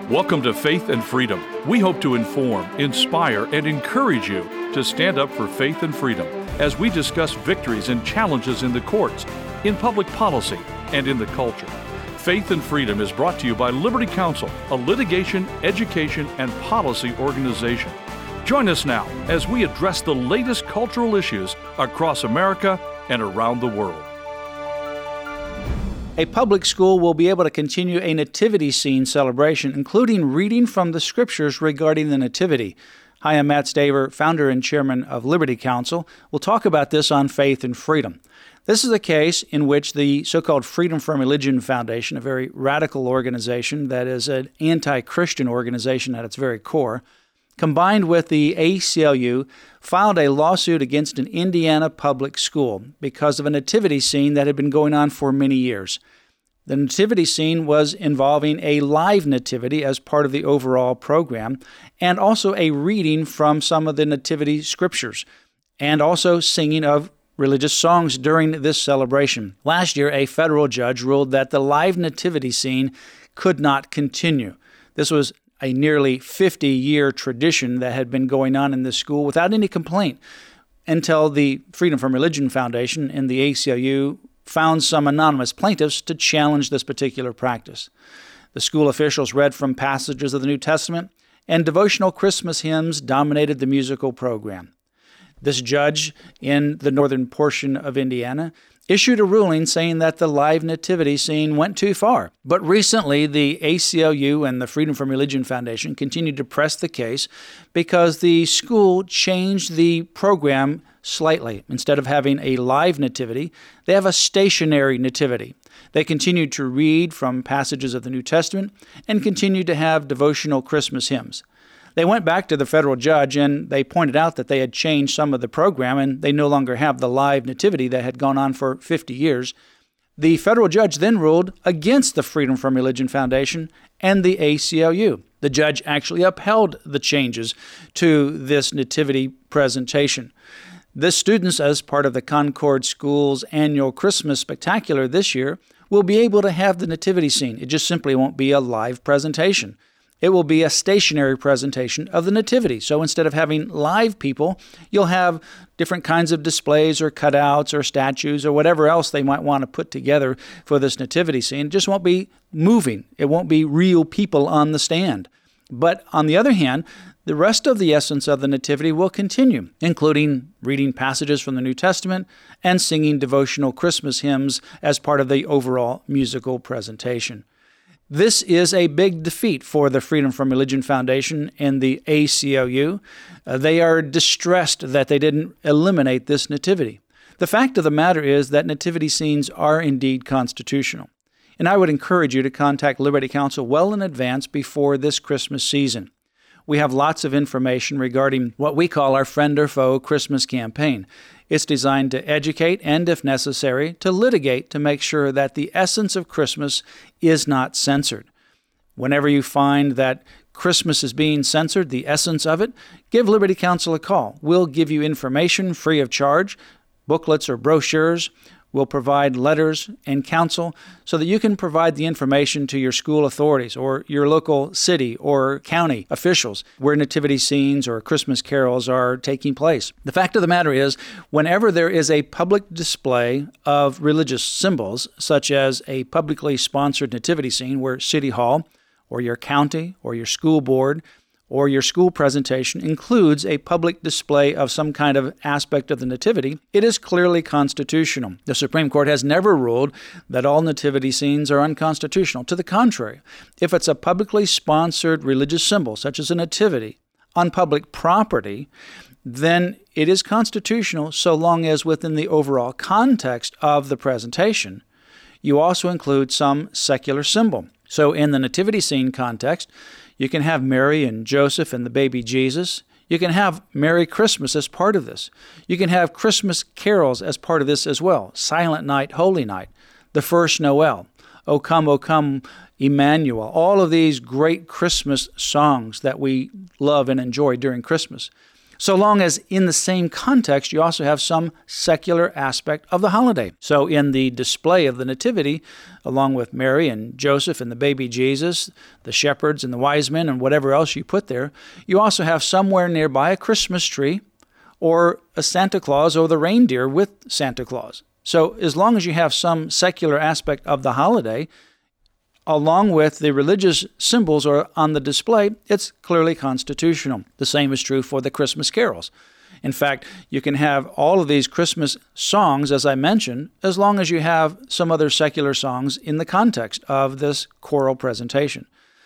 Welcome to Faith and Freedom. We hope to inform, inspire, and encourage you to stand up for faith and freedom as we discuss victories and challenges in the courts, in public policy, and in the culture. Faith and Freedom is brought to you by Liberty Counsel, a litigation, education, and policy organization. Join us now as we address the latest cultural issues across America and around the world. A public school will be able to continue a nativity scene celebration, including reading from the scriptures regarding the nativity. Hi, I'm Matt Staver, founder and chairman of Liberty Counsel. We'll talk about this on Faith and Freedom. This is a case in which the so-called Freedom from Religion Foundation, a very radical organization that is an anti-Christian organization at its very core, combined with the ACLU, filed a lawsuit against an Indiana public school because of a nativity scene that had been going on for many years. The nativity scene was involving a live nativity as part of the overall program, and also a reading from some of the nativity scriptures, and also singing of religious songs during this celebration. Last year, a federal judge ruled that the live nativity scene could not continue. This was a nearly 50-year tradition that had been going on in this school without any complaint until the Freedom from Religion Foundation and the ACLU found some anonymous plaintiffs to challenge this particular practice. The school officials read from passages of the New Testament, and devotional Christmas hymns dominated the musical program. This judge in the northern portion of Indiana issued a ruling saying that the live nativity scene went too far. But recently, the ACLU and the Freedom from Religion Foundation continued to press the case because the school changed the program slightly. Instead of having a live nativity, they have a stationary nativity. They continued to read from passages of the New Testament and continued to have devotional Christmas hymns. They went back to the federal judge and they pointed out that they had changed some of the program and they no longer have the live nativity that had gone on for 50 years. The federal judge then ruled against the Freedom from Religion Foundation and the ACLU. The judge actually upheld the changes to this nativity presentation. The students, as part of the Concord School's annual Christmas Spectacular this year, will be able to have the nativity scene. It just simply won't be a live presentation. It will be a stationary presentation of the nativity. So instead of having live people, you'll have different kinds of displays or cutouts or statues or whatever else they might want to put together for this nativity scene. It just won't be moving. It won't be real people on the stand. But on the other hand, the rest of the essence of the nativity will continue, including reading passages from the New Testament and singing devotional Christmas hymns as part of the overall musical presentation. This is a big defeat for the Freedom from Religion Foundation and the ACLU. They are distressed that they didn't eliminate this nativity. The fact of the matter is that nativity scenes are indeed constitutional. And I would encourage you to contact Liberty Counsel well in advance before this Christmas season. We have lots of information regarding what we call our Friend or Foe Christmas campaign. It's designed to educate and, if necessary, to litigate to make sure that the essence of Christmas is not censored. Whenever you find that Christmas is being censored, the essence of it, give Liberty Counsel a call. We'll give you information free of charge, booklets or brochures. We'll provide letters and counsel so that you can provide the information to your school authorities or your local city or county officials where nativity scenes or Christmas carols are taking place. The fact of the matter is, whenever there is a public display of religious symbols, such as a publicly sponsored nativity scene where City Hall or your county or your school board or your school presentation includes a public display of some kind of aspect of the nativity, it is clearly constitutional. The Supreme Court has never ruled that all nativity scenes are unconstitutional. To the contrary, if it's a publicly sponsored religious symbol, such as a nativity, on public property, then it is constitutional so long as within the overall context of the presentation, you also include some secular symbol. So in the nativity scene context, you can have Mary and Joseph and the baby Jesus. You can have Merry Christmas as part of this. You can have Christmas carols as part of this as well. Silent Night, Holy Night, the First Noel, O Come, Emmanuel. All of these great Christmas songs that we love and enjoy during Christmas. so long as in the same context you also have some secular aspect of the holiday. So in the display of the Nativity, along with Mary and Joseph and the baby Jesus, the shepherds and the wise men and whatever else you put there, you also have somewhere nearby a Christmas tree or a Santa Claus or the reindeer with Santa Claus. So as long as you have some secular aspect of the holiday, along with the religious symbols are on the display, it's clearly constitutional. The same is true for the Christmas carols. In fact, you can have all of these Christmas songs, as I mentioned, as long as you have some other secular songs in the context of this choral presentation.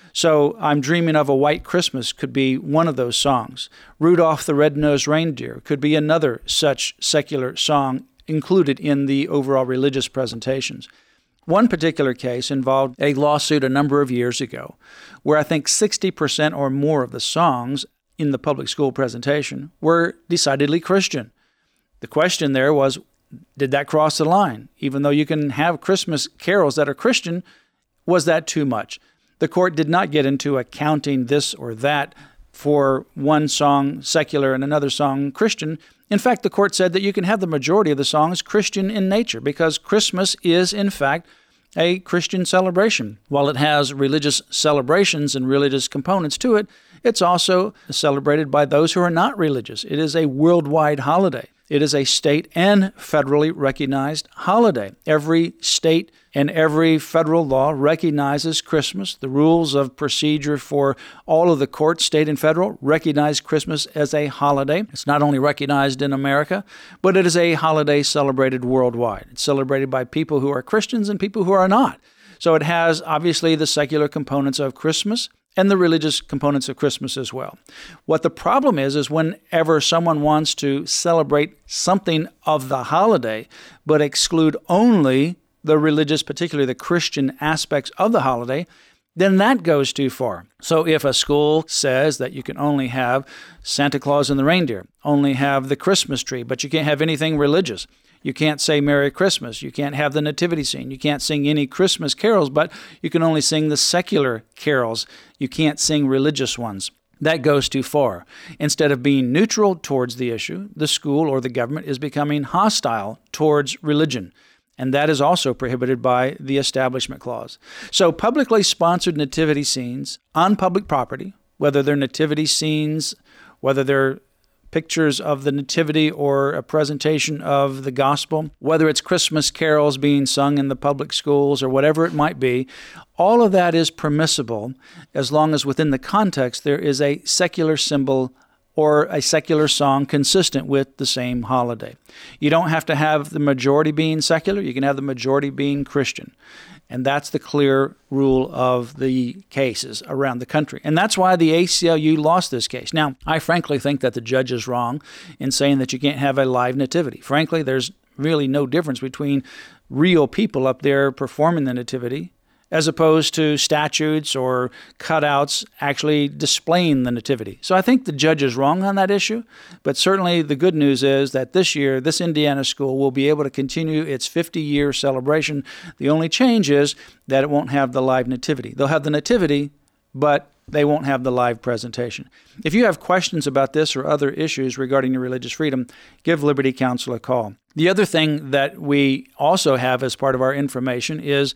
So I'm Dreaming of a White Christmas could be one of those songs. Rudolph the Red-Nosed Reindeer could be another such secular song included in the overall religious presentations. One particular case involved a lawsuit a number of years ago where I think 60% or more of the songs in the public school presentation were decidedly Christian. The question there was, did that cross the line? Even though you can have Christmas carols that are Christian, was that too much? The court did not get into accounting this or that for one song secular and another song Christian. In fact, the court said that you can have the majority of the songs Christian in nature because Christmas is, in fact, a Christian celebration. While it has religious celebrations and religious components to it, it's also celebrated by those who are not religious. It is a worldwide holiday. It is a state and federally recognized holiday. Every state and every federal law recognizes Christmas. The rules of procedure for all of the courts, state and federal, recognize Christmas as a holiday. It's not only recognized in America, but it is a holiday celebrated worldwide. It's celebrated by people who are Christians and people who are not. So it has obviously the secular components of Christmas and the religious components of Christmas as well. What the problem is whenever someone wants to celebrate something of the holiday, but exclude only the religious, particularly the Christian aspects of the holiday, then that goes too far. So if a school says that you can only have Santa Claus and the reindeer, only have the Christmas tree, but you can't have anything religious, you can't say Merry Christmas. You can't have the nativity scene. You can't sing any Christmas carols, but you can only sing the secular carols. You can't sing religious ones. That goes too far. Instead of being neutral towards the issue, the school or the government is becoming hostile towards religion. And that is also prohibited by the Establishment Clause. So publicly sponsored nativity scenes on public property, whether they're nativity scenes, whether they're pictures of the nativity or a presentation of the gospel, whether it's Christmas carols being sung in the public schools or whatever it might be, all of that is permissible as long as within the context there is a secular symbol or a secular song consistent with the same holiday. You don't have to have the majority being secular. You can have the majority being Christian. And that's the clear rule of the cases around the country. And that's why the ACLU lost this case. Now, I frankly think that the judge is wrong in saying that you can't have a live nativity. Frankly, there's really no difference between real people up there performing the nativity as opposed to statues or cutouts actually displaying the nativity. So I think the judge is wrong on that issue, but certainly the good news is that this year, this Indiana school will be able to continue its 50-year celebration. The only change is that it won't have the live nativity. They'll have the nativity, but they won't have the live presentation. If you have questions about this or other issues regarding your religious freedom, give Liberty Counsel a call. The other thing that we also have as part of our information is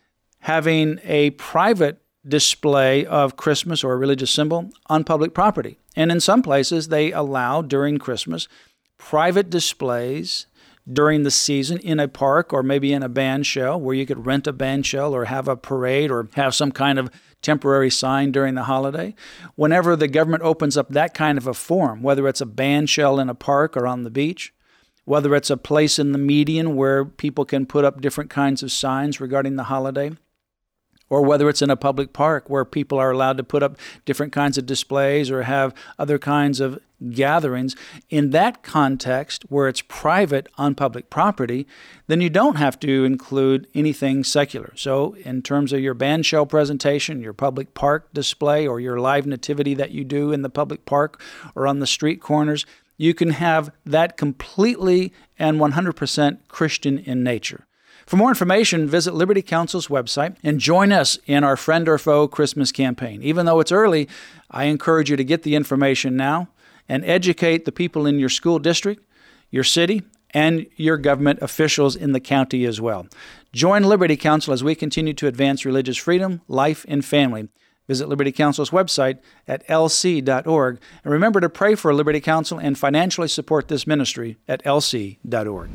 having a private display of Christmas or a religious symbol on public property. And in some places, they allow during Christmas private displays during the season in a park or maybe in a band shell where you could rent a band shell or have a parade or have some kind of temporary sign during the holiday. Whenever the government opens up that kind of a forum, whether it's a band shell in a park or on the beach, whether it's a place in the median where people can put up different kinds of signs regarding the holiday, or whether it's in a public park where people are allowed to put up different kinds of displays or have other kinds of gatherings, in that context where it's private on public property, then you don't have to include anything secular. So in terms of your band shell presentation, your public park display, or your live nativity that you do in the public park or on the street corners, you can have that completely and 100% Christian in nature. For more information, visit Liberty Counsel's website and join us in our Friend or Foe Christmas campaign. Even though it's early, I encourage you to get the information now and educate the people in your school district, your city, and your government officials in the county as well. Join Liberty Counsel as we continue to advance religious freedom, life, and family. Visit Liberty Counsel's website at lc.org. And remember to pray for Liberty Counsel and financially support this ministry at lc.org.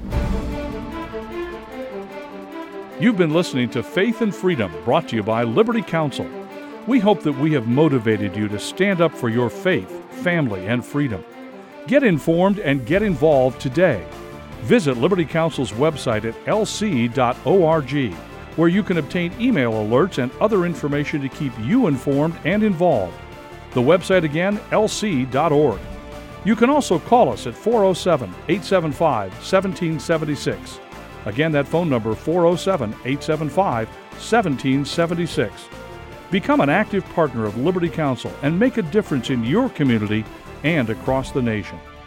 You've been listening to Faith and Freedom, brought to you by Liberty Counsel. We hope that we have motivated you to stand up for your faith, family, and freedom. Get informed and get involved today. Visit Liberty Counsel's website at lc.org, where you can obtain email alerts and other information to keep you informed and involved. The website again, lc.org. You can also call us at 407-875-1776. Again, that phone number, 407-875-1776. Become an active partner of Liberty Counsel and make a difference in your community and across the nation.